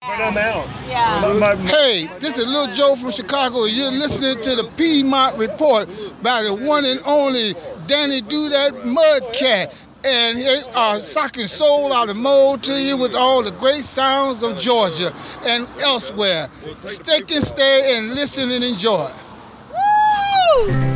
But I'm out. Yeah. Hey, this is Lil Joe from Chicago. You're listening to the Piedmont Report by the one and only Danny Do That Mudcat. And they are socking soul out of mold to you with all the great sounds of Georgia and elsewhere. Stick and stay and listen and enjoy. Woo!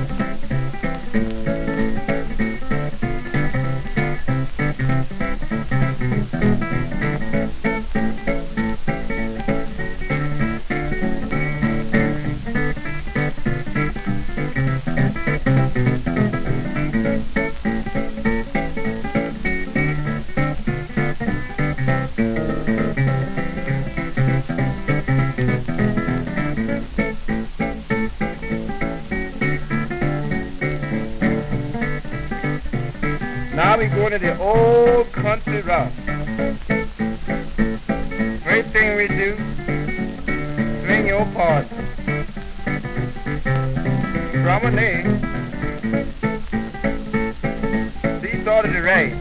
Now we go to the old country route. First thing we do, swing your part. Promenade. Seesaw to the right.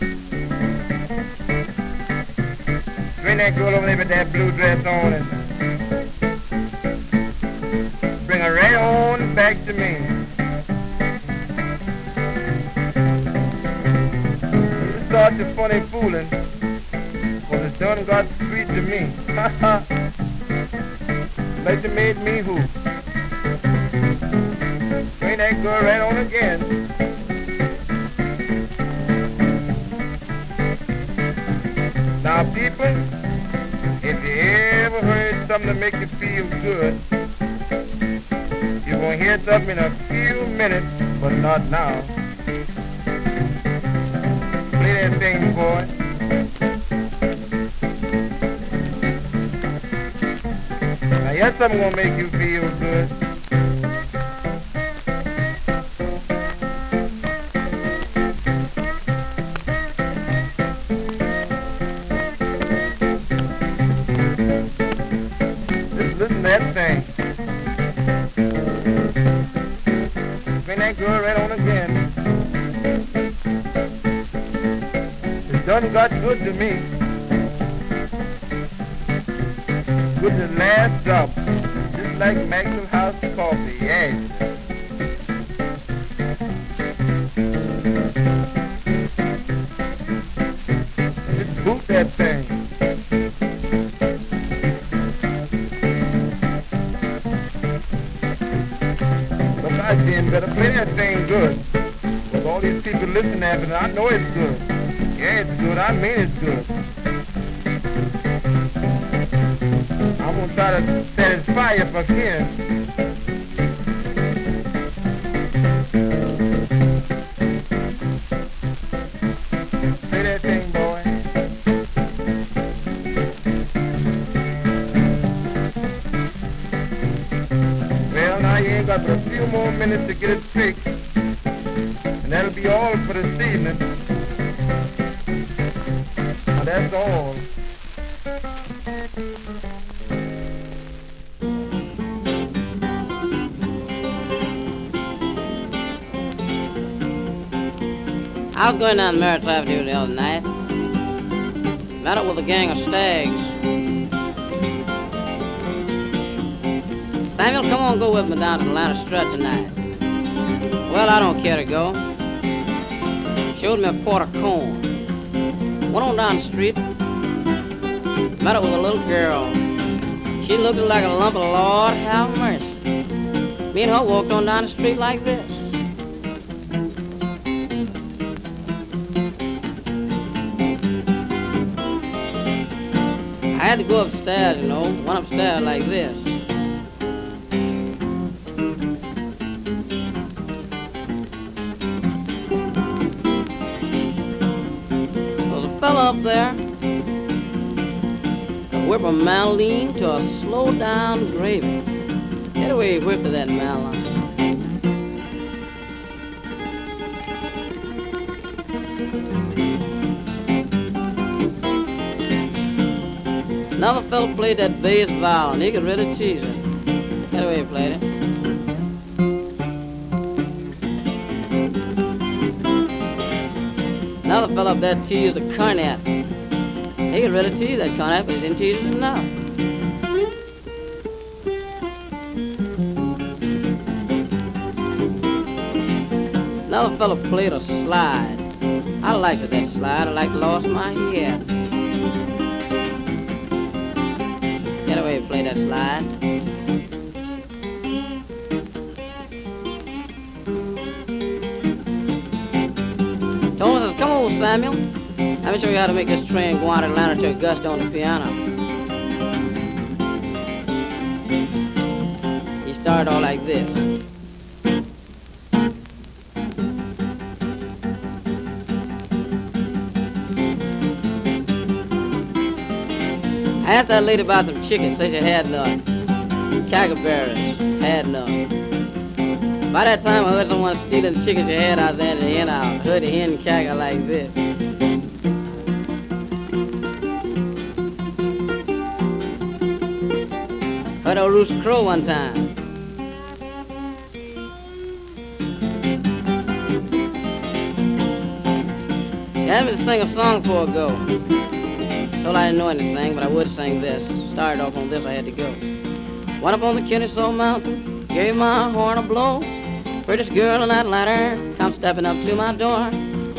Swing that girl over there with that blue dress on and bring her right on back to me. Start the funny fooling, cause it done got sweet to me. Like you made me hoop. Bring that girl right on again. Now people, if you ever heard something to make you feel good, you're gonna hear something in a few minutes, but not now. Play that thing, boy. Now here's something gonna make you feel good. Just listen to that thing. Bring that girl right on again. Done got good to me. Good to the last drop. Just like Maxwell House coffee, yeah. Just boot that thing. But goddamn, better play that thing good. With all these people listening at it, I know it's good. Yeah, it's good. I mean it's good. I'm going to try to satisfy you if I can. Say that thing, boy. Well, now you ain't got but a few more minutes to get it fixed. And that'll be all for this evening. That's all. I was going down Merritt Avenue the other night. Met up with a gang of stags. Samuel, come on, go with me down to the Atlanta Strut tonight. Well, I don't care to go. Showed me a quart of corn. Went on down the street, met up with a little girl. She looked like a lump of Lord have mercy. Me and her walked on down the street like this. I had to go upstairs, you know, went upstairs like this. Up there, whip a mandolin to a slow down gravy. Get away, whip to that mandolin. Another fellow played that bass violin. He could really tease it. Get away, played it. Another fellow up there teased a cornet. He He could really tease that Conrad, but he didn't tease it enough. Another fellow played a slide. I liked that slide. I like to lost my head. Anyway, he played that slide. Told us, come on, Samuel. Let me show you how to make this train go out of Atlanta to Augusta on the piano. He started all like this. I asked that lady about them chickens, said she had none. Cackleberries, had none. By that time, I heard someone stealing the chickens she had out there in the hen house. Heard the hen cackle like this. Heard a rooster crow one time. She asked me to sing a song for a go. Told I didn't know anything, but I would sing this. Started off on this, I had to go. Went up on the Kennesaw Mountain, gave my horn a blow. Prettiest girl in that ladder come stepping up to my door.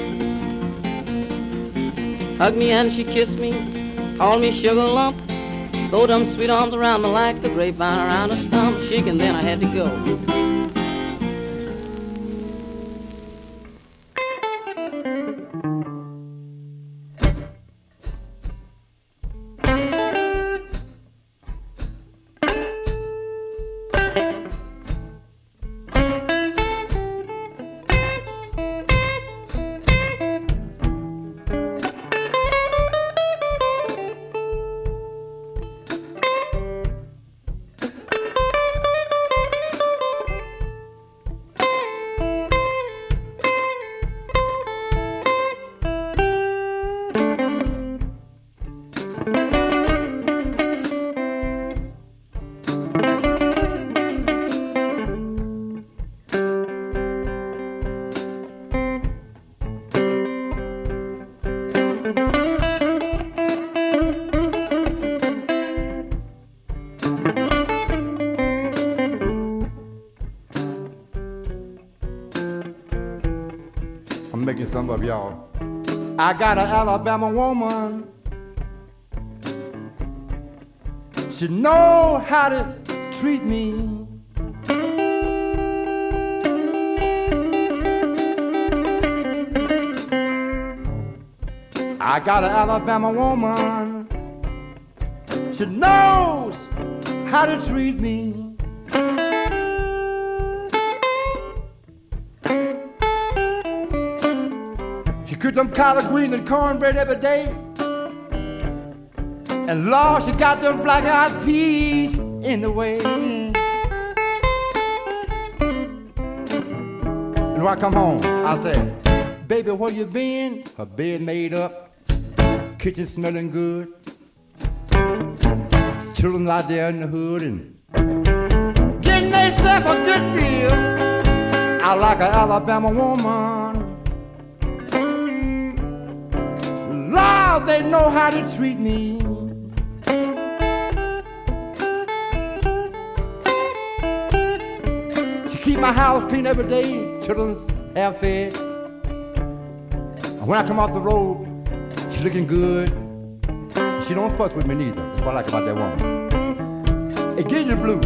Hugged me and she kissed me, called me sugar lump. Throw them sweet arms around me like the grapevine around a stump. Shaking, then I had to go. Making some of y'all. I got an Alabama woman. She know how to treat me. I got an Alabama woman. She knows how to treat me. Cook them collard greens and cornbread every day. And Lord, she got them black-eyed peas in the way. And when I come home, I said, baby, where you been? Her bed made up, kitchen smelling good. Children out there in the hood and getting themselves a good deal. I like an Alabama woman. Lord, they know how to treat me. She keep my house clean every day, children's half fed. And when I come off the road, she looking good. She don't fuss with me neither. That's what I like about that woman. Hey, get in the blue.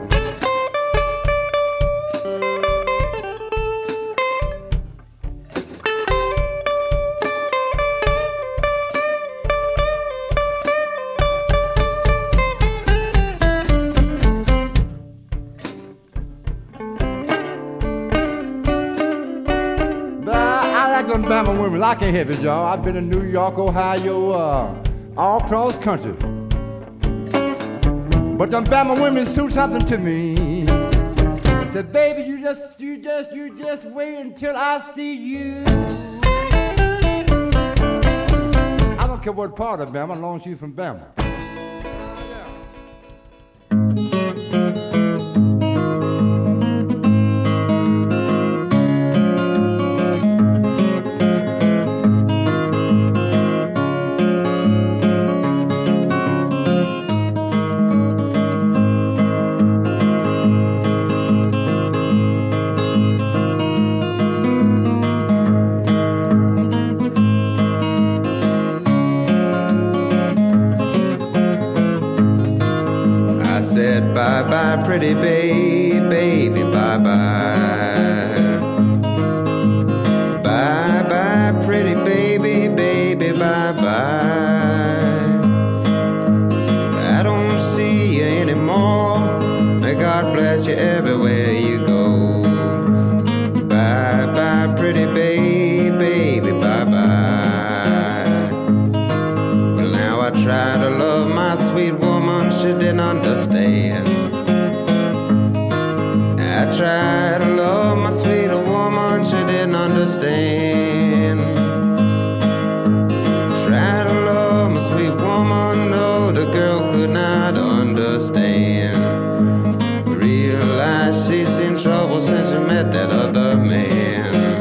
Alabama women, I can't help it, y'all. I've been in New York, Ohio, all across country. But them Bama women suit something to me. Said, baby, you just wait until I see you. I don't care what part of Bama, as long as you're from Bama. said, bye-bye, pretty baby, bye-bye. Bye-bye, pretty baby, bye-bye. I don't see you anymore. May God bless you everywhere you go. Bye-bye, pretty baby, bye-bye. Well, now I try to love my sweet woman, she didn't understand. I tried to love my sweet woman, she didn't understand. Tried to love my sweet woman, no, the girl could not understand. Realized she's seen trouble since she met that other man.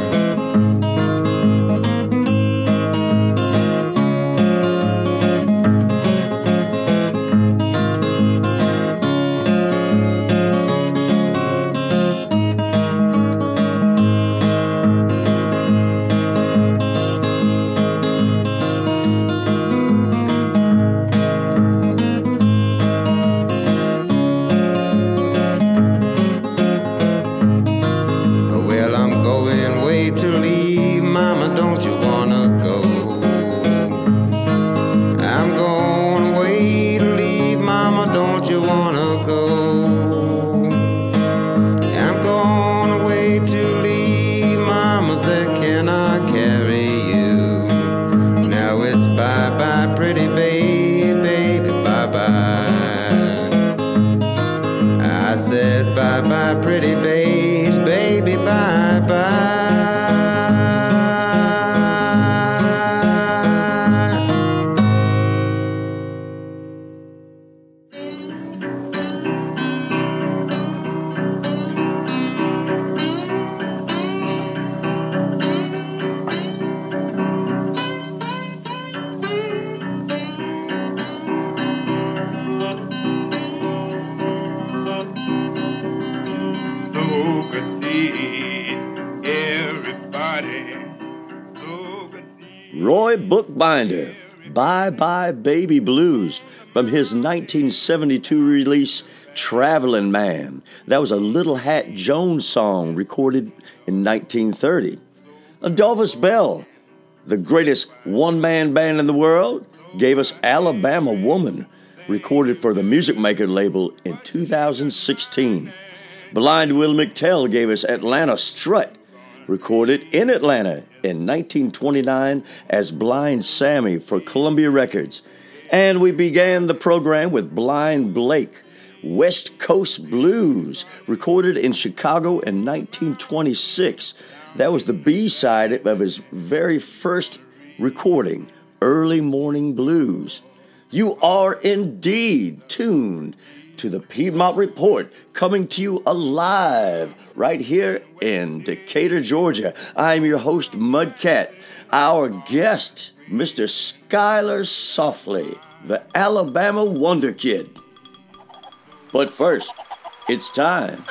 Bye-bye, pretty baby, bye-bye. Roy Bookbinder, Bye Bye Baby Blues, from his 1972 release, Traveling Man. That was a Little Hat Jones song recorded in 1930. Adolphus Bell, the greatest one-man band in the world, gave us Alabama Woman, recorded for the Music Maker label in 2016. Blind Will McTell gave us Atlanta Strut, recorded in Atlanta in 1929 as Blind Sammy for Columbia Records. And we began the program with Blind Blake, West Coast Blues, recorded in Chicago in 1926. That was the B-side of his very first recording, Early Morning Blues. You are indeed tuned to the Piedmont Report, coming to you alive right here in Decatur, Georgia. I'm your host, Mudcat. Our guest, Mr. Skylar Softly, the Alabama Wonder Kid. But first, it's time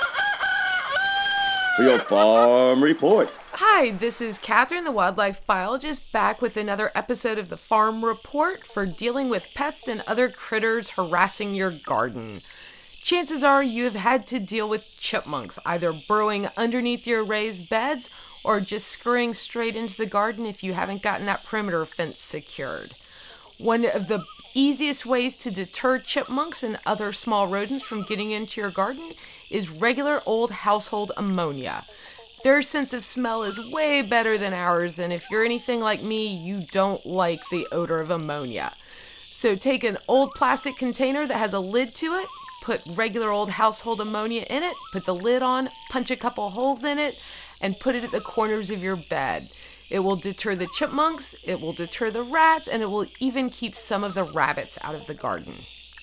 for your farm report. Hi, this is Catherine, the wildlife biologist, back with another episode of the Farm Report for dealing with pests and other critters harassing your garden. Chances are you have had to deal with chipmunks, either burrowing underneath your raised beds or just scurrying straight into the garden if you haven't gotten that perimeter fence secured. One of the easiest ways to deter chipmunks and other small rodents from getting into your garden is regular old household ammonia. Their sense of smell is way better than ours, and if you're anything like me, you don't like the odor of ammonia. So take an old plastic container that has a lid to it, put regular old household ammonia in it, put the lid on, punch a couple holes in it, and put it at the corners of your bed. It will deter the chipmunks, it will deter the rats, and it will even keep some of the rabbits out of the garden.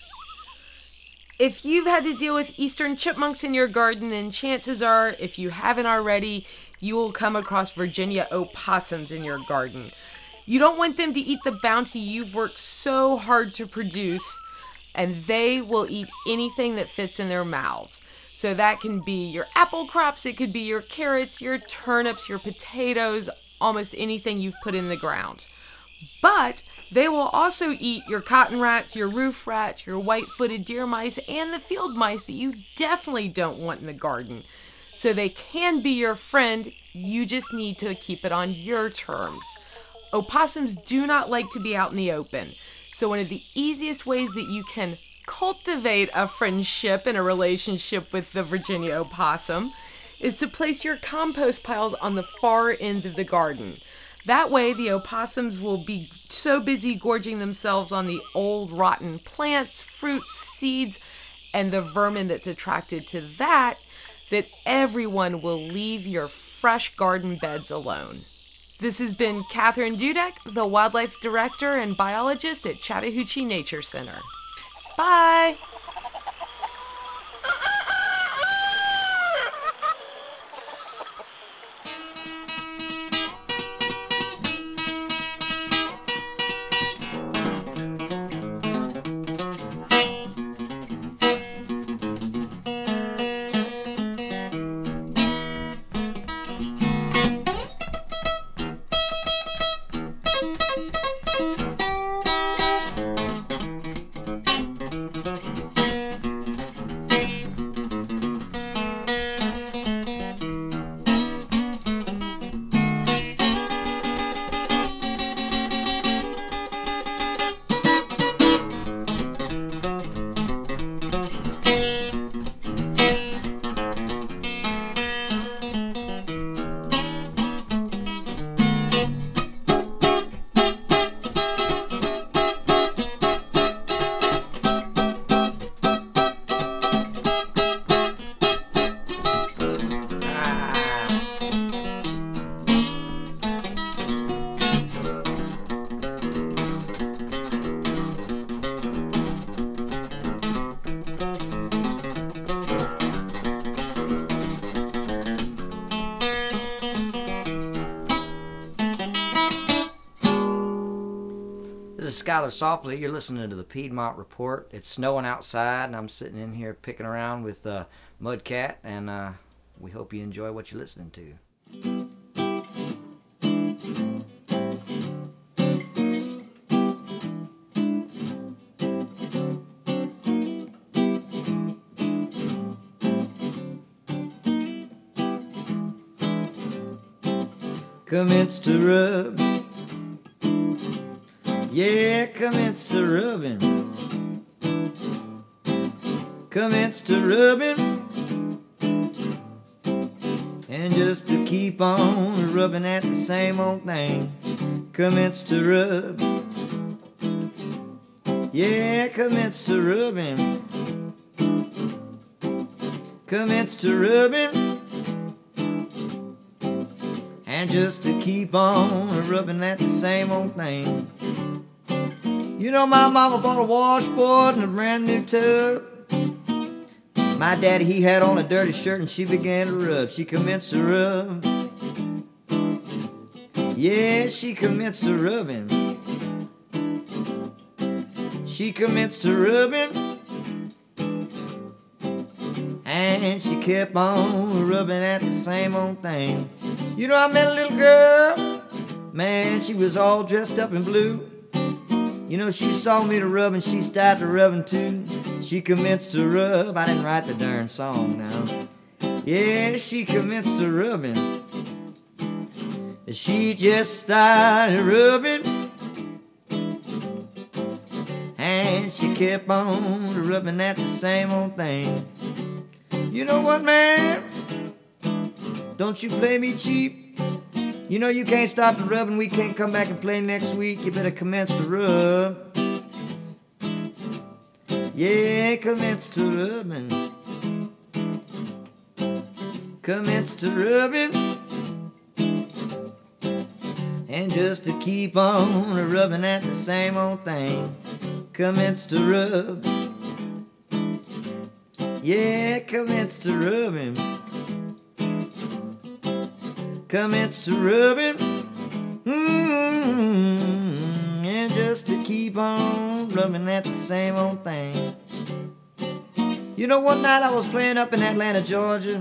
If you've had to deal with eastern chipmunks in your garden, then chances are, if you haven't already, you will come across Virginia opossums in your garden. You don't want them to eat the bounty you've worked so hard to produce, and they will eat anything that fits in their mouths. So that can be your apple crops, it could be your carrots, your turnips, your potatoes, almost anything you've put in the ground. But They will also eat your cotton rats, your roof rats, your white-footed deer mice, and the field mice that you definitely don't want in the garden. So they can be your friend, you just need to keep it on your terms. Opossums do not like to be out in the open. So one of the easiest ways that you can cultivate a friendship and a relationship with the Virginia opossum is to place your compost piles on the far ends of the garden. That way, the opossums will be so busy gorging themselves on the old rotten plants, fruits, seeds, and the vermin that's attracted to that everyone will leave your fresh garden beds alone. This has been Catherine Dudek, the Wildlife Director and Biologist at Chattahoochee Nature Center. Bye! Skylar Softly. You're listening to the Piedmont Report. It's snowing outside, and I'm sitting in here picking around with Mudcat, and we hope you enjoy what you're listening to. Commence to rub. Yeah, commence to rubbing. Commence to rubbing. And just to keep on rubbing at the same old thing. Commence to rub. Yeah, commence to rubbing. Commence to rubbing. And just to keep on rubbing at the same old thing. You know, my mama bought a washboard and a brand new tub. My daddy, he had on a dirty shirt and she began to rub. She commenced to rub. Yeah, she commenced to rubbing. She commenced to rubbing. And she kept on rubbing at the same old thing. You know, I met a little girl. Man, she was all dressed up in blue. You know, she saw me to rub and she started rubbing too. She commenced to rub. I didn't write the darn song now. Yeah, she commenced to rubbing. She just started rubbing. And she kept on rubbing at the same old thing. You know what, man? Don't you play me cheap. You know you can't stop the rubbing. We can't come back and play next week. You better commence to rub. Yeah, commence to rubbing. Commence to rubbing. And just to keep on rubbing at the same old thing. Commence to rub. Yeah, commence to rubbing. Commence to rubbing. And just to keep on rubbing at the same old thing. You know, one night I was playing up in Atlanta, Georgia.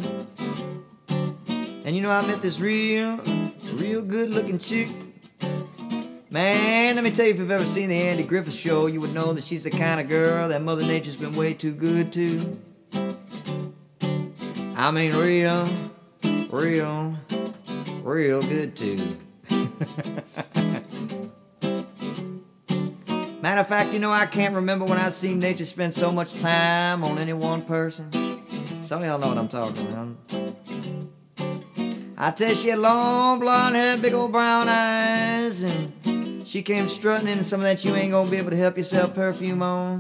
And you know, I met this real good looking chick. Man, let me tell you, if you've ever seen the Andy Griffith Show, you would know that she's the kind of girl that Mother Nature's been way too good to. I mean, real good to. Matter of fact, you know, I can't remember when I seen nature spend so much time on any one person. Some of y'all know what I'm talking about. I tell you, she had long blonde hair, big old brown eyes, and she came strutting in some of that you ain't gonna be able to help yourself perfume on.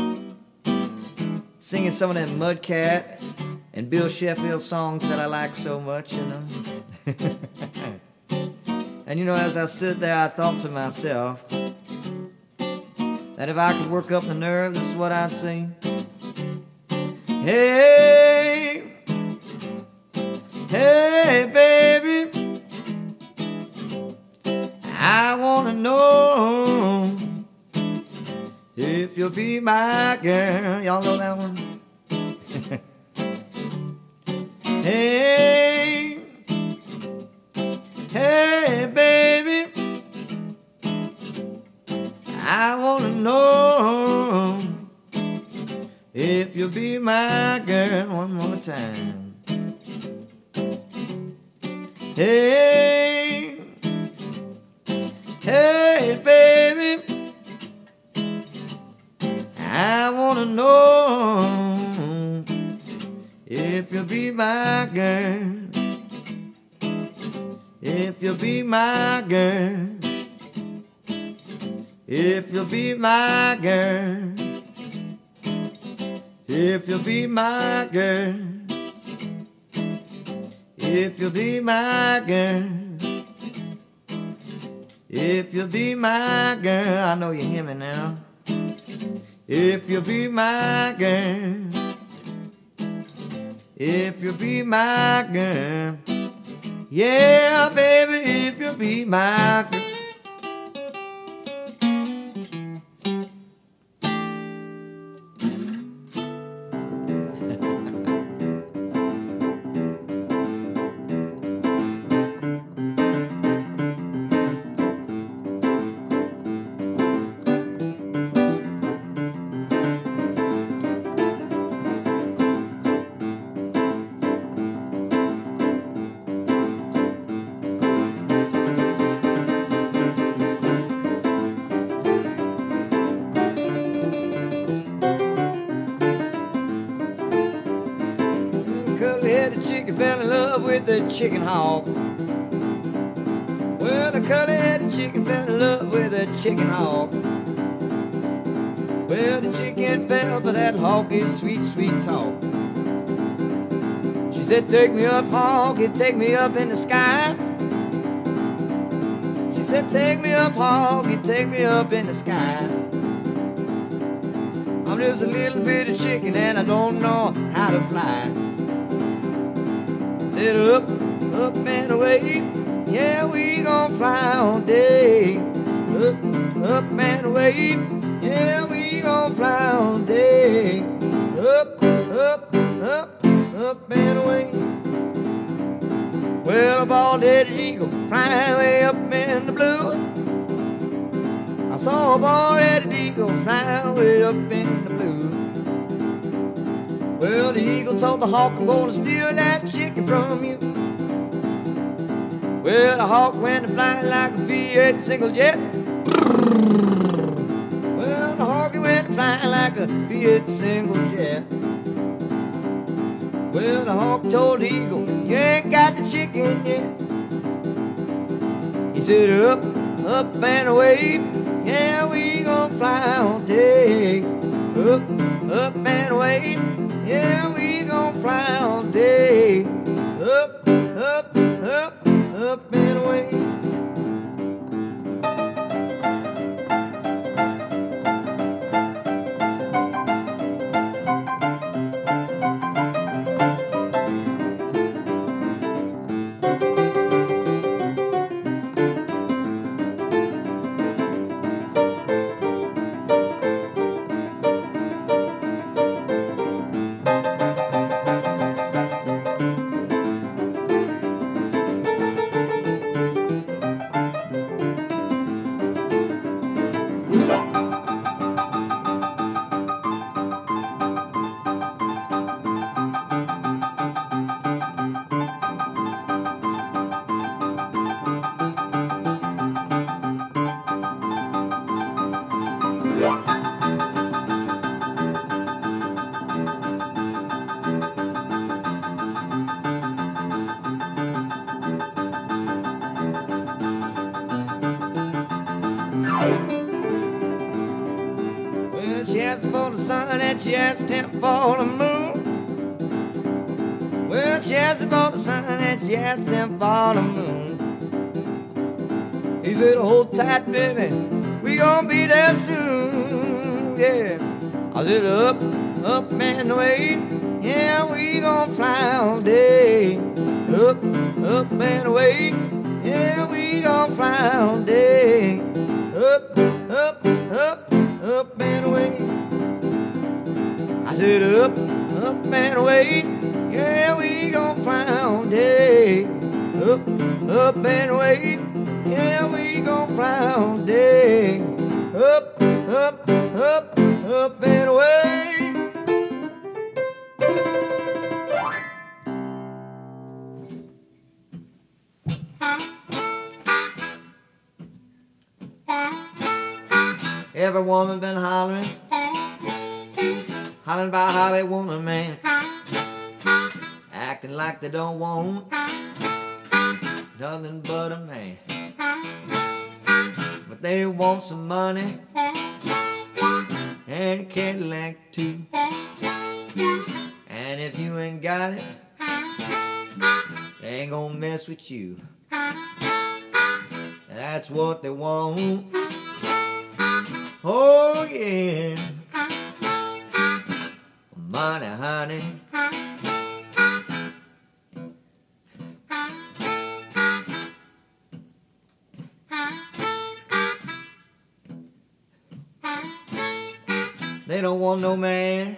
Singing some of that Mudcat and Bill Sheffield songs that I like so much, you know. And you know, as I stood there, I thought to myself that if I could work up the nerve, this is what I'd sing. Hey, hey, baby, I wanna know if you'll be my girl. Y'all know that one? Hey, hey, baby, I wanna know if you'll be my girl. One more time. Hey, hey, baby, I wanna know if you'll be my girl. If you'll be my girl. If you'll be my girl. If you'll be my girl. If you'll be my girl. If you'll be my girl. I know you hear me now. If you'll be my girl. If you'll be my girl. Yeah, baby, if you'll be my girl. The chicken hawk. Well, the curly-headed chicken fell in love with a chicken hawk. Well, the chicken fell for that hawk's sweet, sweet talk. She said, take me up, hawk, you take me up in the sky. She said, take me up, hawk, you take me up in the sky. I'm just a little bit of chicken and I don't know how to fly. Said up, up and away, yeah, we gon' fly all day. Up, up and away, yeah, we gon' fly all day. Up, up, up, up and away. Well, a bald-headed eagle flying way up in the blue. I saw a bald-headed eagle flying way up in the blue. Well, the eagle told the hawk, I'm gonna steal that chicken from you. Well, the hawk went flying like a V8 single jet. Well, the hawk went flying like a V8 single jet. Well, the hawk told the eagle, you ain't got the chicken yet. He said, up, up and away, yeah, we gon' fly all day. Up, up and away, yeah, we gon' fly all day. Up, up, up, up and away. for the sun and she asked him for the moon. Well, she asked him for the sun and she asked him for the moon. He said, hold tight, baby, we gonna be there soon, yeah. I said, up and away, yeah, we gonna fly all day. Up and away, yeah, we gonna fly all day. Up and away. I said, up and away, yeah, we gon' fly all day. Up and away, yeah, we gon' fly all day. Up and away. Every woman been hollering about how they want a man, acting like they don't want nothing but a man. But they want some money and a Cadillac too. And if you ain't got it, they ain't gonna mess with you. That's what they want. Oh yeah, money, honey. They don't want no man,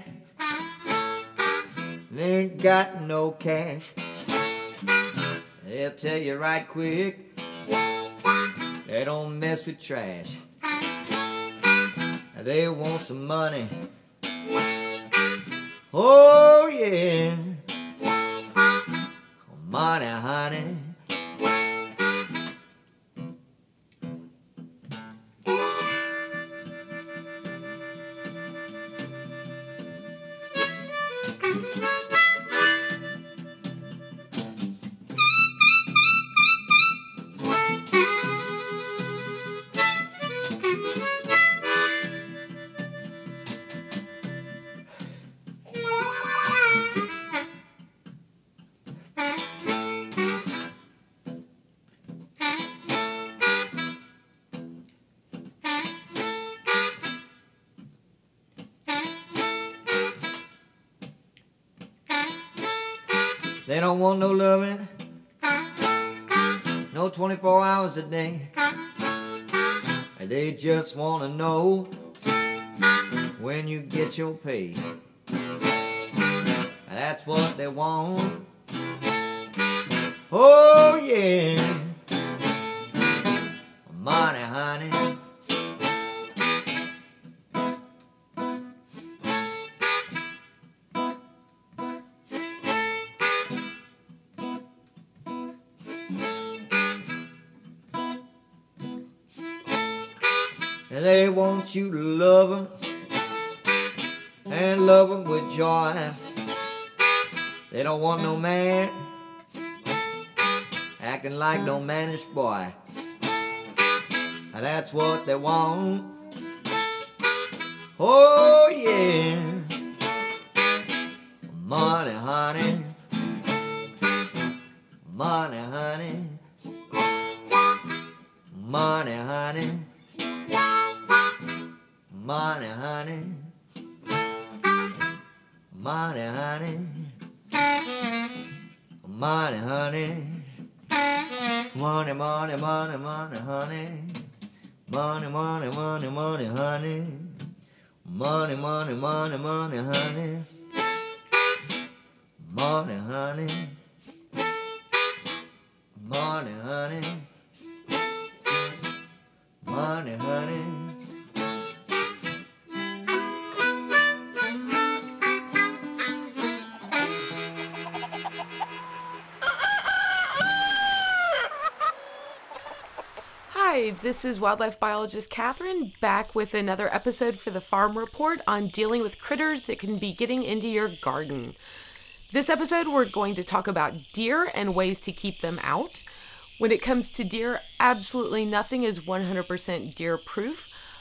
they ain't got no cash. They'll tell you right quick, they don't mess with trash. They want some money. Oh yeah, money, honey. They don't want no loving, no 24 hours a day. They just want to know when you get your pay. That's what they want. Oh yeah, money, honey. And they want you to love them and love them with joy. They don't want no man acting like no mannish boy. And that's what they want. Oh yeah, money, honey. Money, honey. Money, honey. Money, honey. Money, honey. Money, honey. Money, money, money, money, honey. Money, money, money, money, honey. Money, money, money, money, honey. Money, honey. Money, honey. Money, honey. Hi, this is wildlife biologist Catherine, back with another episode for the Farm Report on dealing with critters that can be getting into your garden. This episode, we're going to talk about deer and ways to keep them out. When it comes to deer, absolutely nothing is 100% deer proof,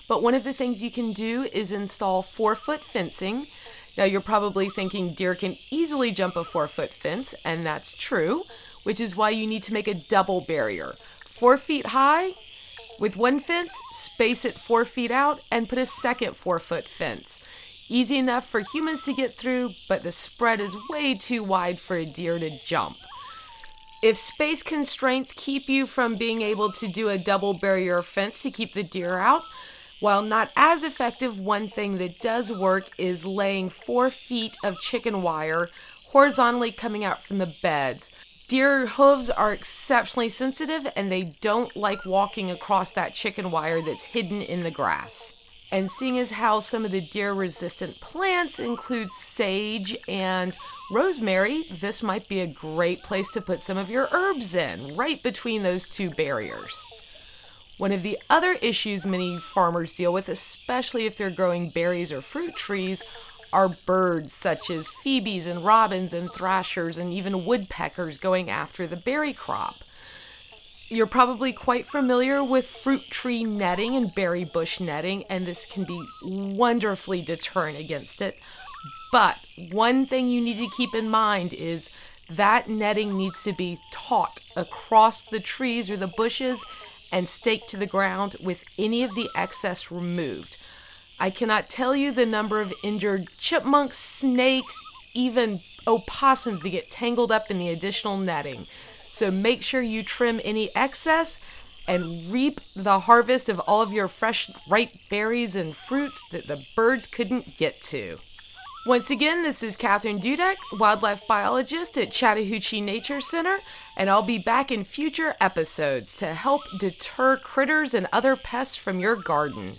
But one of the things you can do is install 4-foot fencing. Now you're probably thinking deer can easily jump a 4-foot fence, and that's true, which is why you need to make a double barrier. 4 feet high with one fence, space it 4 feet out, and put a second 4-foot fence. Easy enough for humans to get through, but the spread is way too wide for a deer to jump. If space constraints keep you from being able to do a double barrier fence to keep the deer out, while not as effective, one thing that does work is laying 4 feet of chicken wire horizontally coming out from the beds. Deer hooves are exceptionally sensitive and they don't like walking across that chicken wire that's hidden in the grass. And seeing as how some of the deer-resistant plants include sage and rosemary, this might be a great place to put some of your herbs in, right between those two barriers. One of the other issues many farmers deal with, especially if they're growing berries or fruit trees, are birds such as phoebes and robins and thrashers and even woodpeckers going after the berry crop. You're probably quite familiar with fruit tree netting and berry bush netting, and this can be wonderfully deterrent against it. But one thing you need to keep in mind is that netting needs to be taut across the trees or the bushes and staked to the ground with any of the excess removed. I cannot tell you the number of injured chipmunks, snakes, even opossums that get tangled up in the additional netting. So make sure you trim any excess and reap the harvest of all of your fresh, ripe berries and fruits that the birds couldn't get to. Once again, this is Catherine Dudek, wildlife biologist at Chattahoochee Nature Center, and I'll be back in future episodes to help deter critters and other pests from your garden.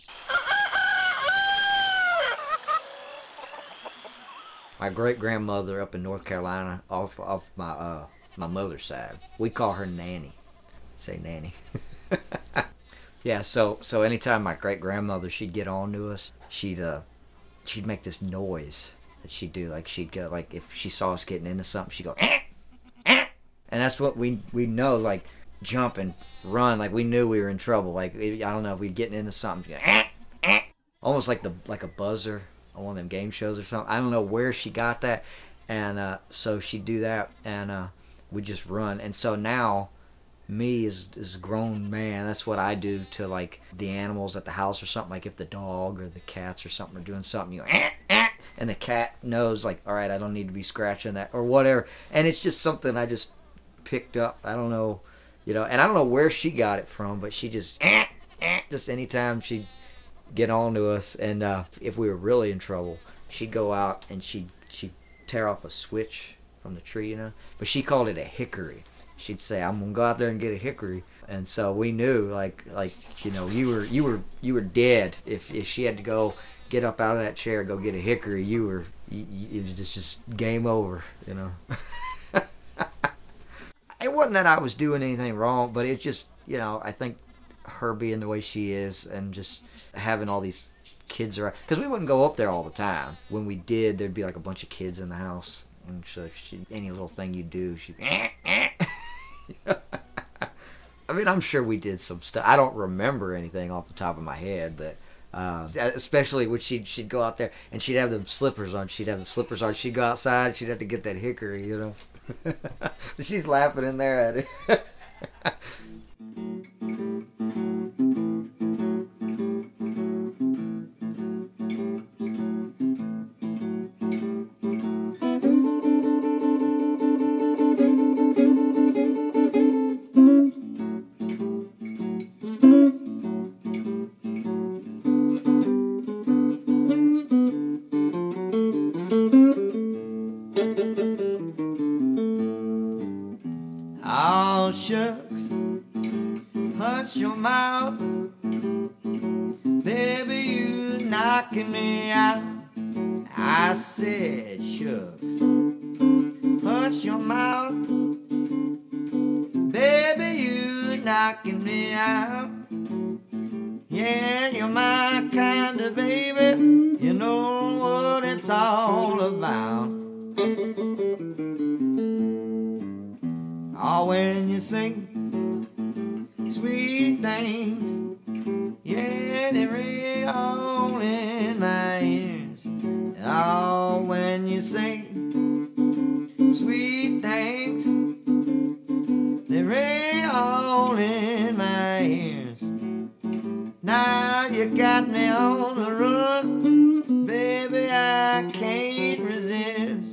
My great-grandmother up in North Carolina, off my mother's side, we call her Nanny. Say Nanny. Yeah, so anytime my great-grandmother, she'd get on to us, she'd make this noise that she'd do. Like, she'd go, like, if she saw us getting into something, she'd go, eh, eh. And that's what we know, like, jump and run. Like, we knew we were in trouble. Like, I don't know, if we're getting into something, she'd go, eh, eh. Almost like a buzzer on one of them game shows or something. I don't know where she got that. And so she'd do that, and we'd just run. And so now, me as a grown man, that's what I do to, like, the animals at the house or something. Like, if the dog or the cats or something are doing something, you go, eh, eh, and the cat knows, like, all right, I don't need to be scratching that or whatever. And it's just something I just picked up. I don't know, and I don't know where she got it from, but she just, just anytime she'd get on to us. And if we were really in trouble, she'd go out and she'd tear off a switch from the tree, but she called it a hickory. She'd say, I'm gonna go out there and get a hickory. And so we knew, like you were dead if she had to go get up out of that chair, go get a hickory. It was just game over, It wasn't that I was doing anything wrong, but it just, I think her being the way she is and just having all these kids around, because we wouldn't go up there all the time. When we did, there'd be like a bunch of kids in the house, and so any little thing you do, she'd I mean, I'm sure we did some stuff. I don't remember anything off the top of my head, but especially when she'd go out there and she'd have them slippers on. She'd have the slippers on. She'd go outside. She'd have to get that hickory, She's laughing in there at it. Oh, shucks, hush your mouth, baby, you knocking me out. I said, shucks, hush your mouth, baby, you knocking me out. Yeah, you're my kind of baby, you know what it's all about. Oh, when you sing sweet things Yeah, they ring all in my ears. Oh, when you say sweet things, they ring all in my ears. Now you got me on the run, baby, I can't resist.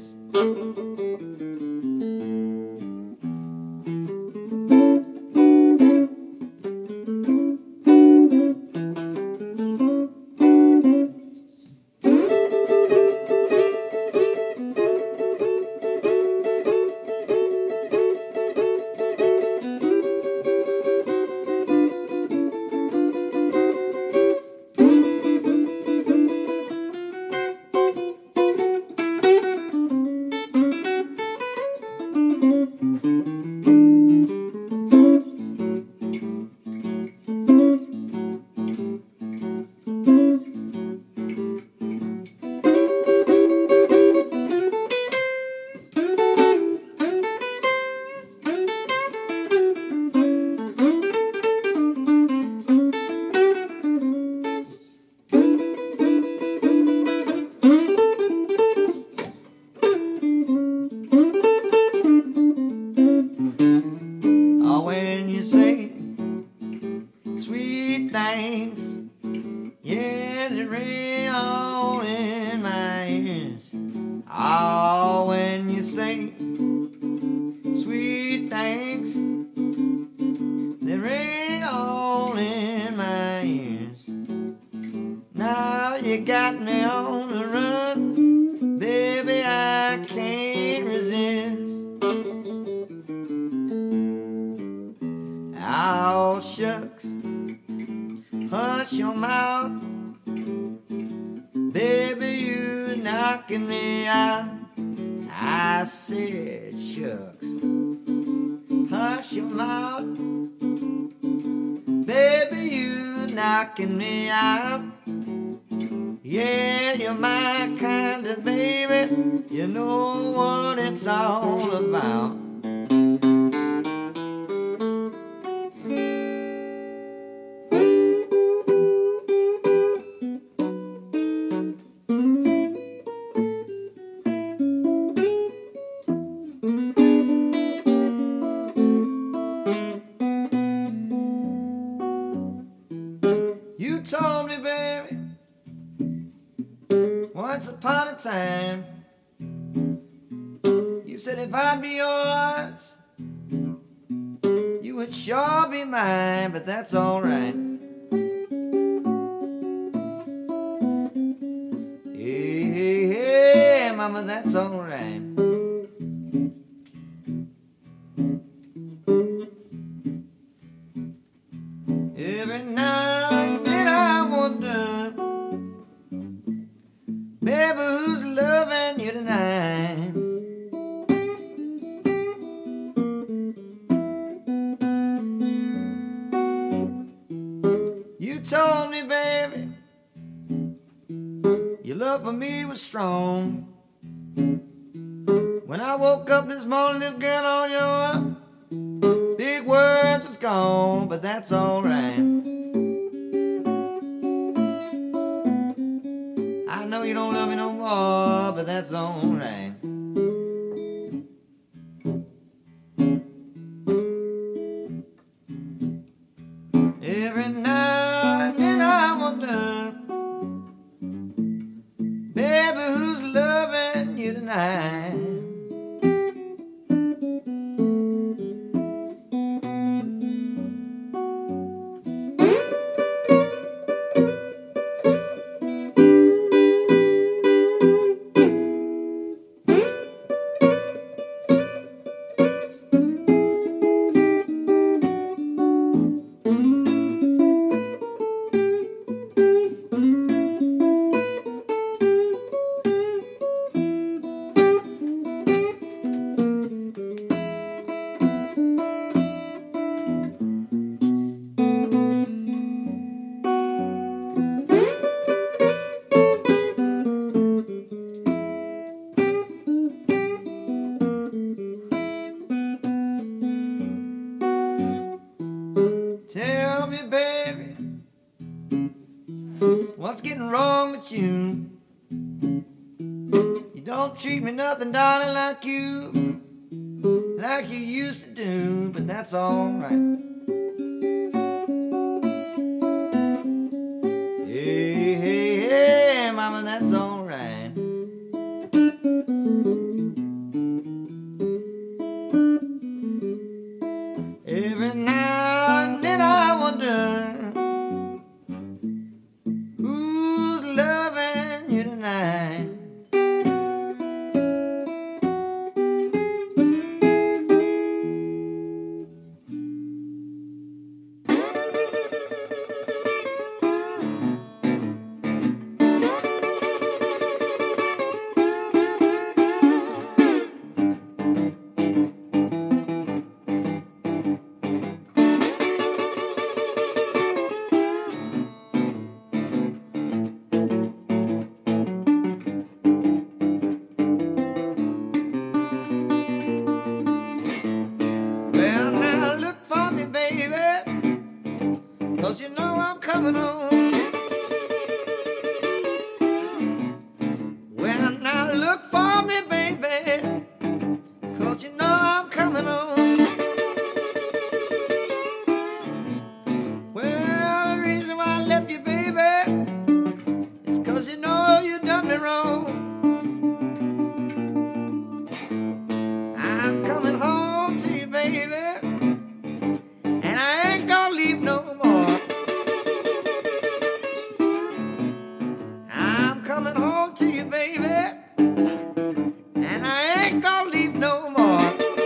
Time. You said if I'd be yours, you would sure be mine, but that's all right. Hey, hey, hey, mama, that's all right. Every now and then I wonder, baby, who's loving you tonight? You told me, baby, your love for me was strong. When I woke up this morning, little girl, on your big words was gone, but that's all right. I know you don't love me no more, but that's all right. Every night and I wonder, baby, who's loving you tonight? treat me nothing, darling, like you used to do, but that's all right. Hey, hey, hey, mama, that's all right. Every now and then I wonder who's loving you tonight. Well, now look for me, baby, 'cause you know I'm coming home. Well, now look for me, baby, 'cause you know I'm coming home. Well, the reason why I left you, baby, is 'cause you know you done me wrong. I'm coming home to you, baby, and I ain't gonna leave no more. I'm coming home to you, baby, and I ain't gonna leave no more.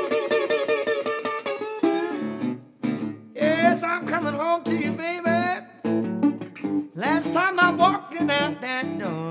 Yes, I'm coming home to you, baby. Last time I'm walking out that door.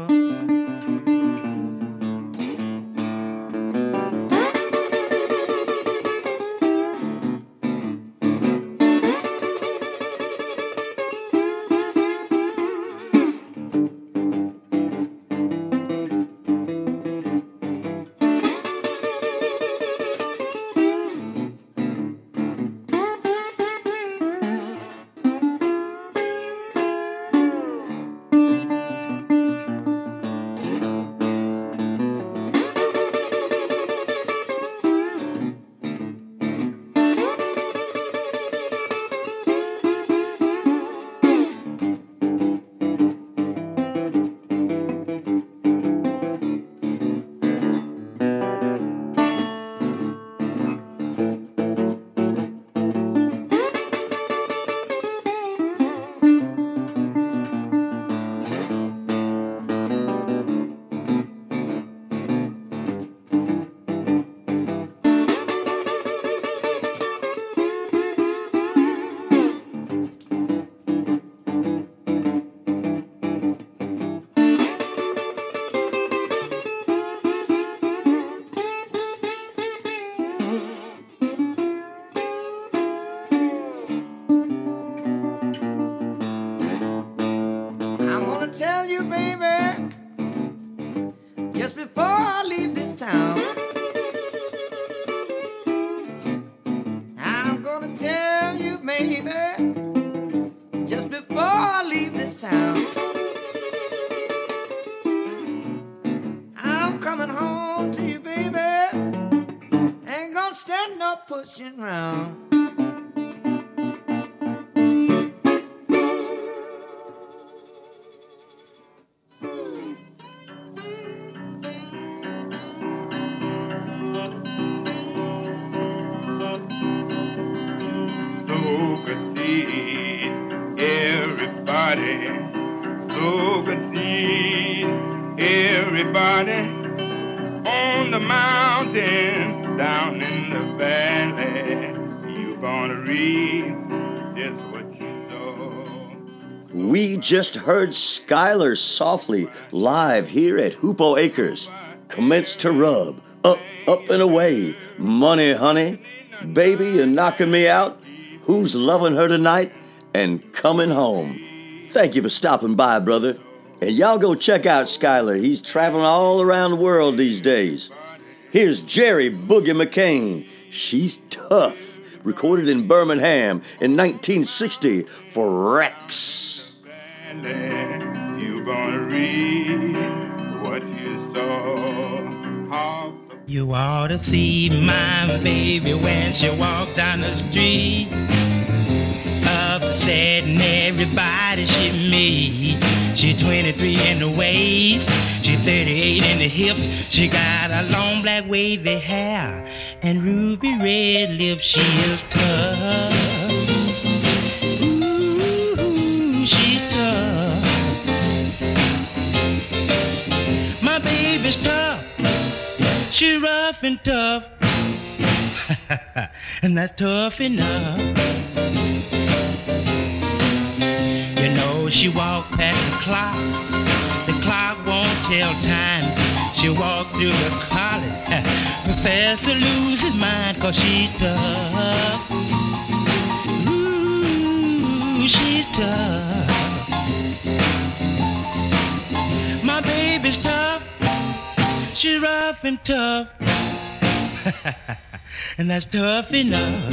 I'm gonna tell you, baby, just before I leave this town. I'm gonna tell you, baby, just before I leave this town. I'm coming home to you, baby. Ain't gonna stand no pushing round. So good see everybody. So good see everybody on the mountain, down in the valley. You gonna read just what you saw. We just heard Skylar Softly live here at Hoopo Acres. Commence to rub, up, up and away. Money, honey. Baby, you're knocking me out. Who's loving her tonight and coming home? Thank you for stopping by, brother. And y'all go check out Skylar. He's traveling all around the world these days. Here's Jerry Boogie McCain. She's Tough. Recorded in Birmingham in 1960 for Rex. You gonna read what you saw. You ought to see my baby when she walk down the street. Upsetting everybody she meet. She's 23 in the waist, she's 38 in the hips. She got a long black wavy hair and ruby red lips. She is tough. Ooh, she's tough. My baby's tough. She's rough and tough. And that's tough enough. You know she walked past the clock. The clock won't tell time. She walked through the college. Professor lose his mind 'cause she's tough. Ooh, she's tough. My baby's tough. She's rough and tough. And that's tough enough.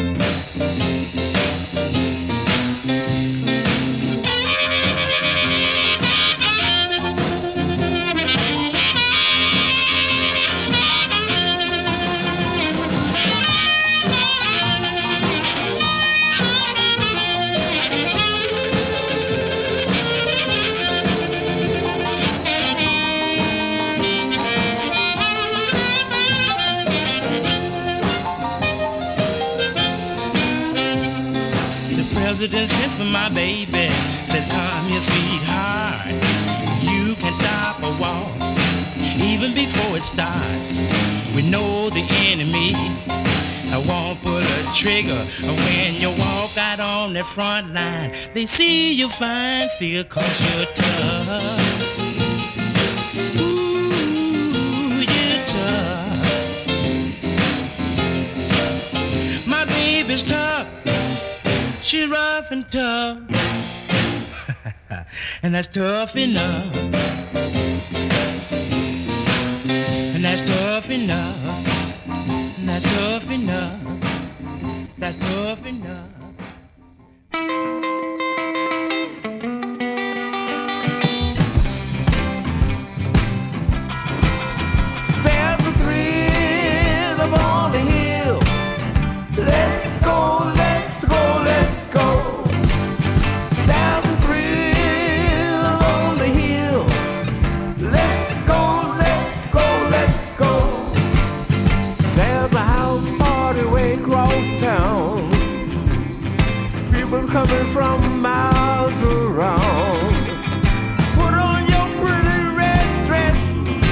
President sent for my baby, said, come here, sweetheart. You can stop a war, even before it starts. We know the enemy, I won't pull a trigger. When you walk out on the front line, they see you fine, feel 'cause you're tough. Ooh, you're tough. My baby's tough. She's rough and tough. And that's tough enough. And that's tough enough. And that's tough enough. That's tough enough. There's a thrill up on the hill. Let's go, let's go, let's go. There's a thrill on the hill. Let's go, let's go, let's go. There's a house party way across town. People's coming from miles around. Put on your pretty red dress.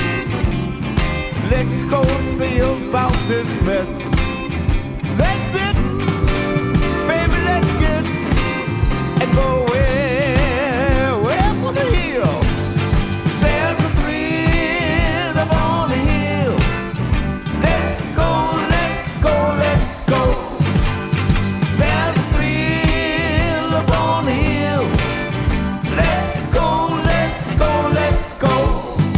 Let's go see about this mess. That's it, baby, let's get and go way for the hill. There's a thrill up on the hill. Let's go, let's go, let's go. There's a thrill up on the hill. Let's go, let's go, let's go.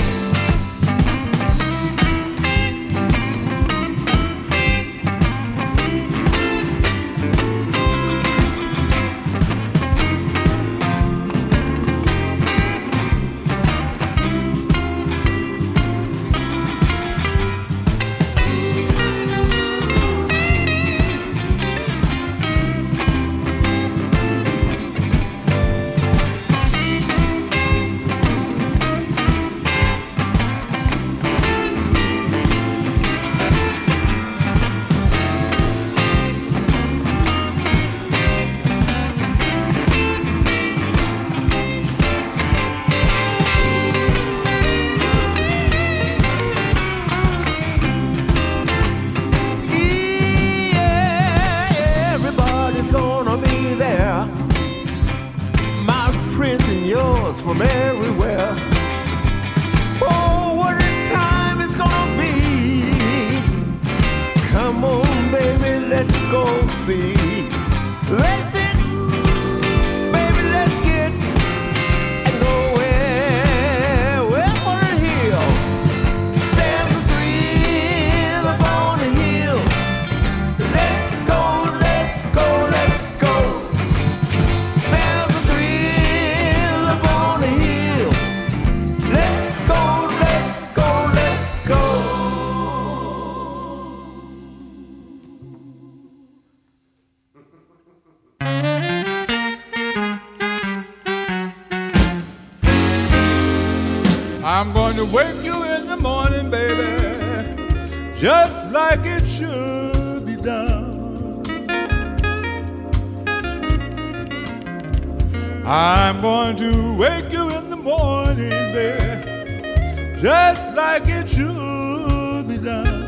From everywhere. Oh, what a time it's gonna be. Come on, baby, let's go see. Let's it, baby, let's get and go where for the hill. There's a thrill up on the hill. Let's go, let's go, let's go. There's a thrill up on the hill. Let's go, let's go, let's go. wake you in the morning, baby, just like it should be done. I'm going to wake you in the morning, baby, just like it should be done.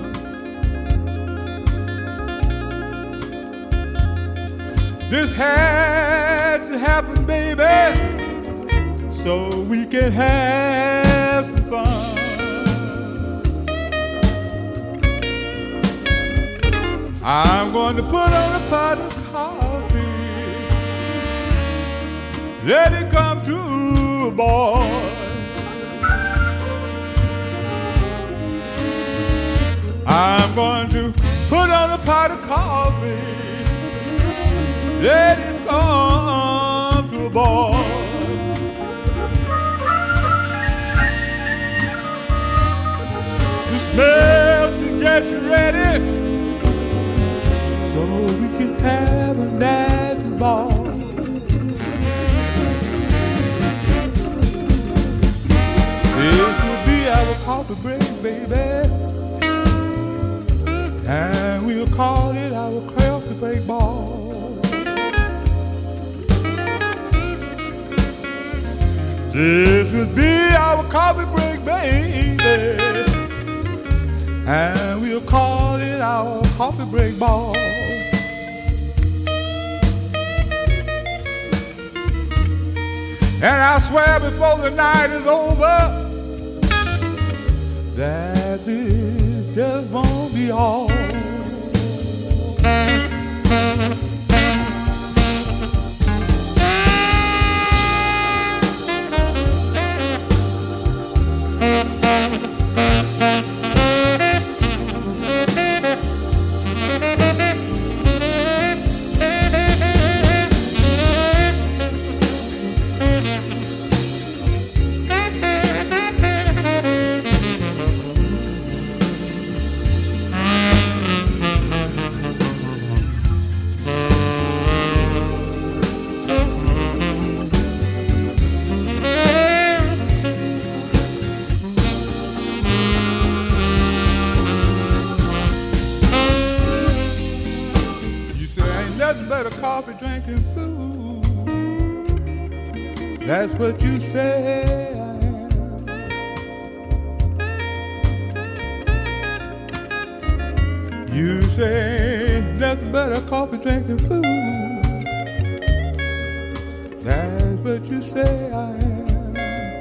This has to happen, baby, so we can have some fun. I'm going to put on a pot of coffee, let it come to a boil. I'm going to put on a pot of coffee, let it come to a boil. The smell should get you ready, so we can have a natural ball. This will be our coffee break, baby, and we'll call it our coffee break ball. This will be our coffee break, baby, and we'll call it our coffee break ball. And I swear before the night is over that this just won't be all. That's what you say I am. You say nothing but a coffee drinking fool. That's what you say I am.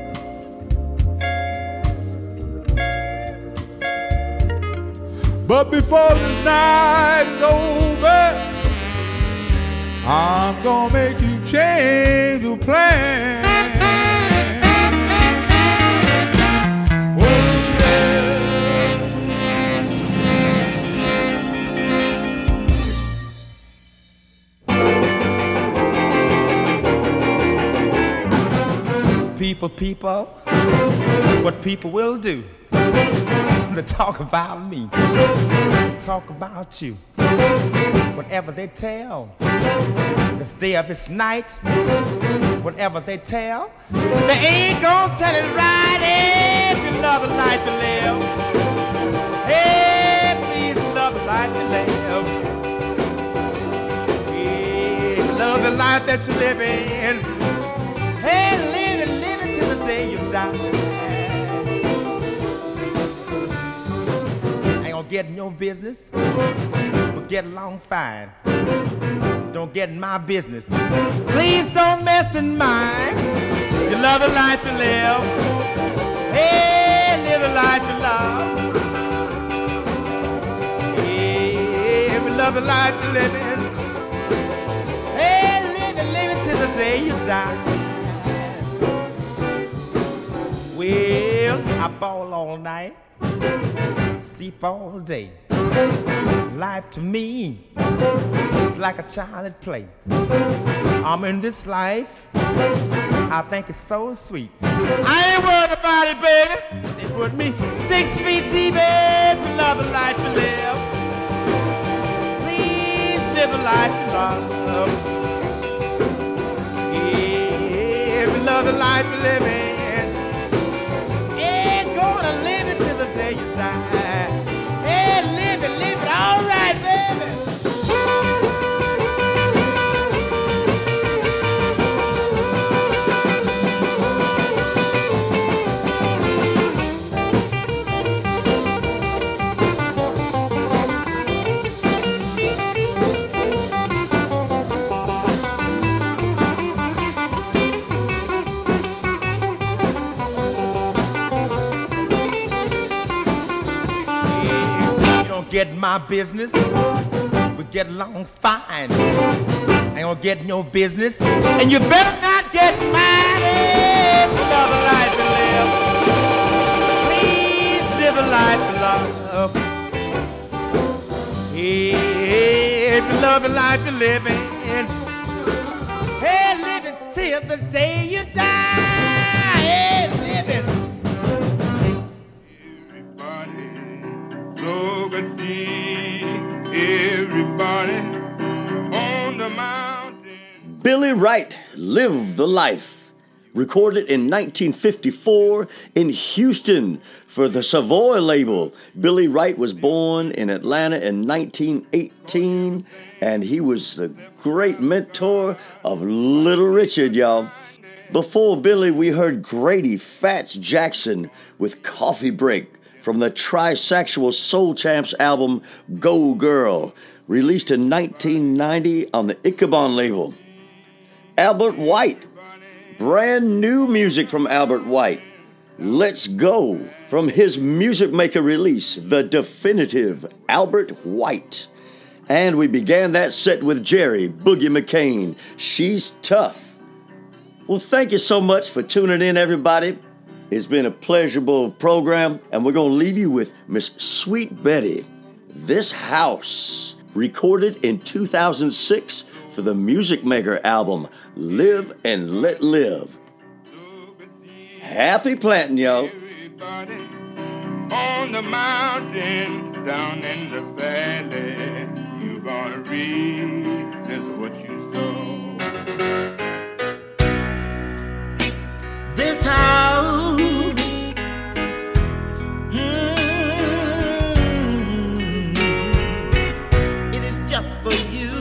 But before this night is over, I'm gonna make you change your plan. Oh, yeah. People, what people will do to talk about me, talk about you. Whatever they tell, this day of this night, whatever they tell, they ain't gonna tell it right. If you love the life you live, hey, please love the life you live. Hey, love the life that you live in. Hey, live it till the day you die. Ain't gonna get in your business, but get along fine. Don't get in my business. Please don't mess in mine. You love the life you live. Hey, live the life you love. Hey, we love the life you live in. Hey, live it till the day you die. Well, I ball all night, sleep all day. Life to me is like a child at play. I'm in this life, I think it's so sweet. I ain't worried about it, baby. They put me 6 feet deep, baby. Love the life you live. Please live the life you love. Yeah, love the life you live in. Yeah, gonna get my business. We get along fine. I ain't gonna get no business. And you better not get mad if you love the life you live. Please live the life you love. Hey, if you love the life you're living, hey, live it till the day you die. Hey, live it. Everybody on the mountain. Billy Wright, Live the Life. Recorded in 1954 in Houston for the Savoy label. Billy Wright was born in Atlanta in 1918, and he was the great mentor of Little Richard, y'all. Before Billy, we heard Grady Fats Jackson with Coffee Break from the Trisexual Soul Champs album Go Girl, released in 1990 on the Ichabod label. Albert White, brand new music from Albert White. Let's Go from his Music Maker release, The Definitive Albert White. And we began that set with Jerry Boogie McCain, She's Tough. Well, thank you so much for tuning in, everybody. It's been a pleasurable program, and we're going to leave you with Miss Sweet Betty, This House, recorded in 2006 for the Music Maker album, Live and Let Live. Happy planting, y'all. Everybody on the mountain, down in the valley, you're gonna reap this what you sow. This house, it is just for you.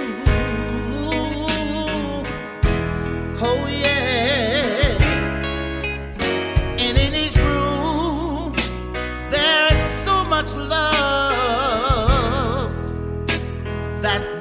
Oh yeah. And in each room there's so much love that's